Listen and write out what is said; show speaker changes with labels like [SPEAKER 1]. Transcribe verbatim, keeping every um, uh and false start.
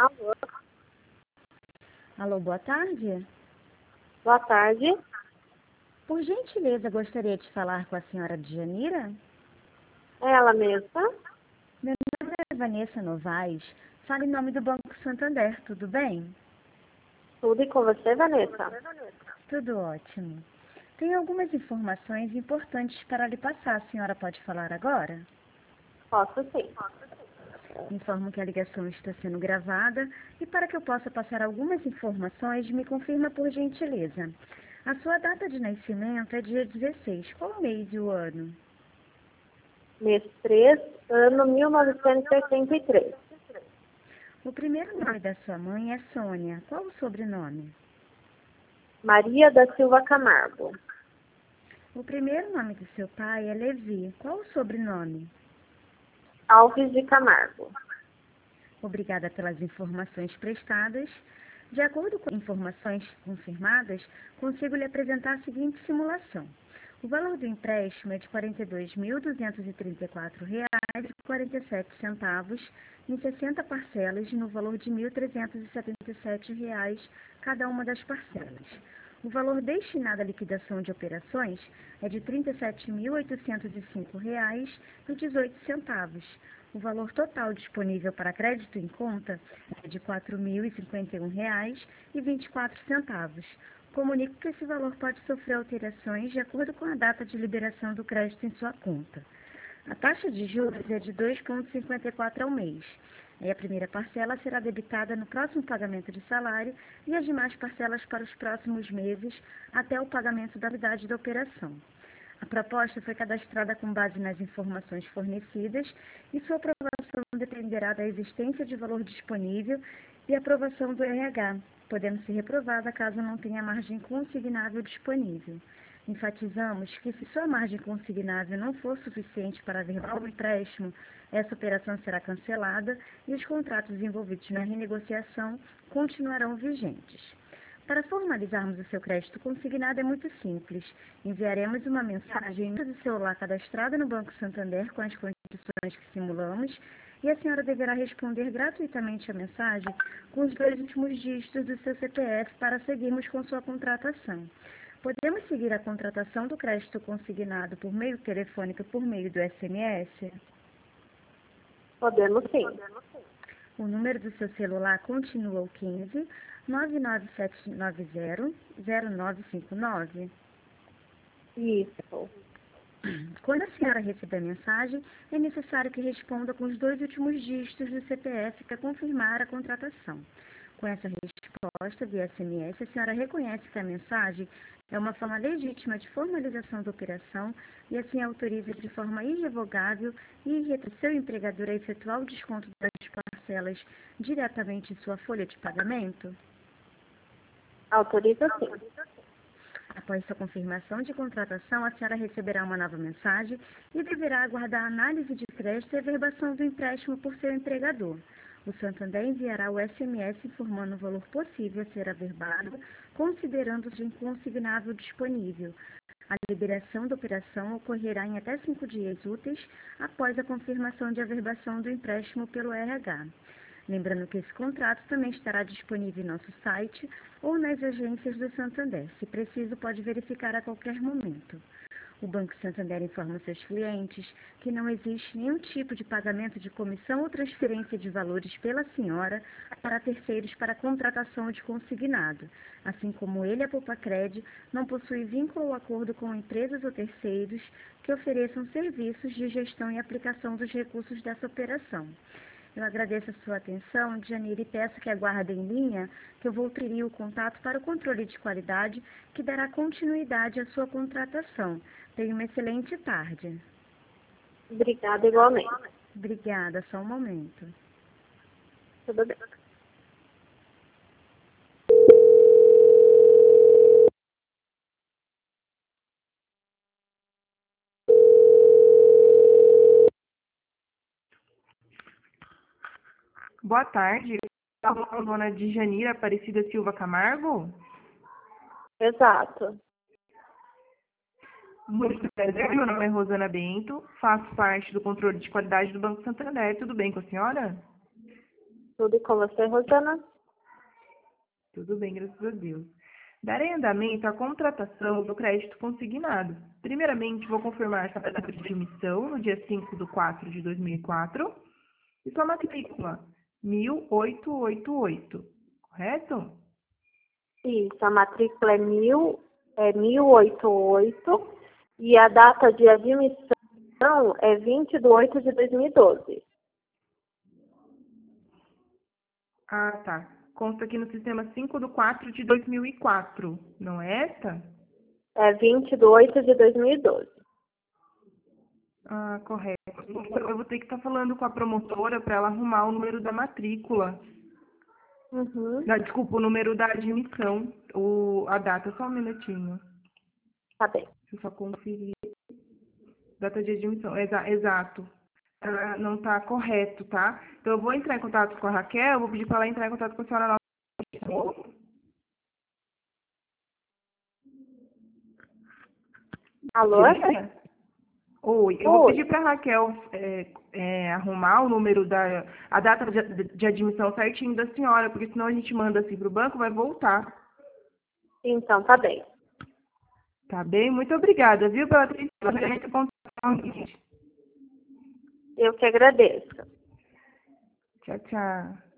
[SPEAKER 1] Alô,
[SPEAKER 2] Alô, boa tarde.
[SPEAKER 1] boa tarde.
[SPEAKER 2] Por gentileza, gostaria de falar com a senhora Djanira?
[SPEAKER 1] É ela mesma?
[SPEAKER 2] Meu nome é Vanessa Novaes. Falo em nome do Banco Santander, tudo bem?
[SPEAKER 1] Tudo e com você, Vanessa?
[SPEAKER 2] Tudo ótimo. Tenho algumas informações importantes para lhe passar. A senhora pode falar agora?
[SPEAKER 1] Posso sim.
[SPEAKER 2] Informo que a ligação está sendo gravada e para que eu possa passar algumas informações, me confirma por gentileza. A sua data de nascimento é dia dezesseis. Qual o mês e o ano?
[SPEAKER 1] Mês três, ano mil novecentos e oitenta e três.
[SPEAKER 2] O primeiro nome da sua mãe é Sônia. Qual o sobrenome?
[SPEAKER 1] Maria da Silva Camargo.
[SPEAKER 2] O primeiro nome do seu pai é Levi. Qual o sobrenome?
[SPEAKER 1] Alves de Camargo.
[SPEAKER 2] Obrigada pelas informações prestadas. De acordo com informações confirmadas, consigo lhe apresentar a seguinte simulação. O valor do empréstimo é de quarenta e dois mil duzentos e trinta e quatro reais e quarenta e sete centavos em sessenta parcelas no valor de mil trezentos e setenta e sete reais cada uma das parcelas. O valor destinado à liquidação de operações é de trinta e sete mil oitocentos e cinco reais e dezoito centavos. O valor total disponível para crédito em conta é de quatro mil e cinquenta e um reais e vinte e quatro centavos. Comunico que esse valor pode sofrer alterações de acordo com a data de liberação do crédito em sua conta. A taxa de juros é de dois vírgula cinquenta e quatro ao mês. E a primeira parcela será debitada no próximo pagamento de salário e as demais parcelas para os próximos meses até o pagamento da unidade da operação. A proposta foi cadastrada com base nas informações fornecidas e sua aprovação dependerá da existência de valor disponível e aprovação do R H, podendo ser reprovada caso não tenha margem consignável disponível. Enfatizamos que, se sua margem consignável não for suficiente para averbar o empréstimo, essa operação será cancelada e os contratos envolvidos na renegociação continuarão vigentes. Para formalizarmos o seu crédito consignado é muito simples. Enviaremos uma mensagem no do celular cadastrada no Banco Santander com as condições que simulamos e a senhora deverá responder gratuitamente a mensagem com os dois últimos dígitos do seu C P F para seguirmos com sua contratação. Podemos seguir a contratação do crédito consignado por meio telefônico por meio do S M S?
[SPEAKER 1] Podemos sim.
[SPEAKER 2] O número do seu celular continua o quinze, nove nove sete nove zero, zero nove cinco nove.
[SPEAKER 1] Isso.
[SPEAKER 2] Quando a senhora receber a mensagem, é necessário que responda com os dois últimos dígitos do C P F para confirmar a contratação. Com essa resposta via S M S, a senhora reconhece que a mensagem é uma forma legítima de formalização da operação e assim autoriza de forma irrevogável e irretra seu empregador a efetuar o desconto das parcelas diretamente em sua folha de pagamento?
[SPEAKER 1] Autoriza sim.
[SPEAKER 2] Após sua confirmação de contratação, a senhora receberá uma nova mensagem e deverá aguardar a análise de crédito e averbação do empréstimo por seu empregador. O Santander enviará o S M S informando o valor possível a ser averbado, considerando-se inconsignável disponível. A liberação da operação ocorrerá em até cinco dias úteis após a confirmação de averbação do empréstimo pelo R H. Lembrando que esse contrato também estará disponível em nosso site ou nas agências do Santander. Se preciso, pode verificar a qualquer momento. O Banco Santander informa seus clientes que não existe nenhum tipo de pagamento de comissão ou transferência de valores pela senhora para terceiros para contratação de consignado. Assim como ele, a Poupacred, não possui vínculo ou acordo com empresas ou terceiros que ofereçam serviços de gestão e aplicação dos recursos dessa operação. Eu agradeço a sua atenção, Djanira, e peço que aguarde em linha que eu vou transferir o contato para o controle de qualidade que dará continuidade à sua contratação. Tenha uma excelente tarde.
[SPEAKER 1] Obrigada igualmente.
[SPEAKER 2] Obrigada, só um momento.
[SPEAKER 1] Tudo bem.
[SPEAKER 3] Boa tarde. Está falando com a dona Djanira Aparecida Silva Camargo?
[SPEAKER 1] Exato.
[SPEAKER 3] Muito prazer, meu nome é Rosana Bento, faço parte do controle de qualidade do Banco Santander. Tudo bem com a senhora?
[SPEAKER 1] Tudo com você, Rosana?
[SPEAKER 3] Tudo bem, graças a Deus. Darei andamento à contratação do crédito consignado. Primeiramente, vou confirmar essa data de emissão no dia cinco de quatro de dois mil e quatro e sua matrícula, mil oitocentos e oitenta e oito, correto?
[SPEAKER 1] Isso, a matrícula é, mil, é mil oitocentos e oito e a data de admissão é vinte de oito de dois mil e doze.
[SPEAKER 3] Ah, tá. Consta aqui no sistema cinco de quatro de dois mil e quatro, não é essa?
[SPEAKER 1] É vinte de oito de dois mil e doze.
[SPEAKER 3] Ah, correto. Eu vou ter que estar falando com a promotora para ela arrumar o número da matrícula.
[SPEAKER 1] Uhum.
[SPEAKER 3] Da, desculpa, o número da admissão, o, a data, só um minutinho.
[SPEAKER 1] Tá bem.
[SPEAKER 3] Deixa eu só conferir. Data de admissão, exa, exato. Ela não está correto, tá? Então eu vou entrar em contato com a Raquel, vou pedir para ela entrar em contato com a senhora nova.
[SPEAKER 1] Alô?
[SPEAKER 3] Oi, eu vou
[SPEAKER 1] Oi.
[SPEAKER 3] pedir para a Raquel é, é, arrumar o número da a data de, de admissão certinho da senhora, porque senão a gente manda assim para o banco, vai voltar.
[SPEAKER 1] Então, tá bem.
[SPEAKER 3] Tá bem? Muito obrigada, viu, pela atenção.
[SPEAKER 1] Eu que agradeço.
[SPEAKER 3] Tchau, tchau.